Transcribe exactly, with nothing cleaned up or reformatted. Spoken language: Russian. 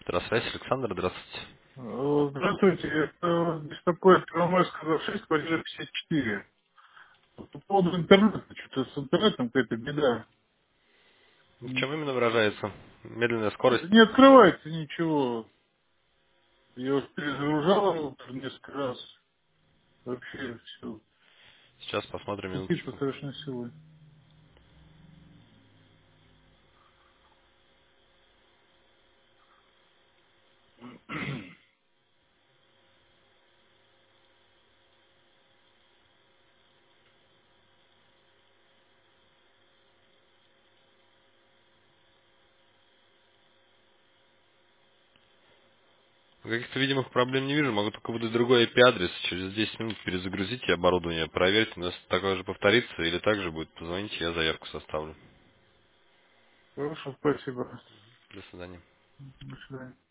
Здравствуйте, Александр, здравствуйте. Э, Здравствуйте, это беспокоит Первомайского шесть, квартира пятьдесят четыре. По поводу интернета, что-то с интернетом какая-то беда. В М, чем именно выражается? Медленная скорость? Не открывается ничего. Я уже перезагружал уже несколько раз. Вообще все Сейчас посмотрим кипит со минуточку. страшной силой. Каких-то видимых проблем не вижу, могу только выдать другой I P-адрес. Через десять минут перезагрузите оборудование, проверьте, но если такое же повторится или также будет, позвоните, я заявку составлю. Хорошо, спасибо. До свидания. До свидания.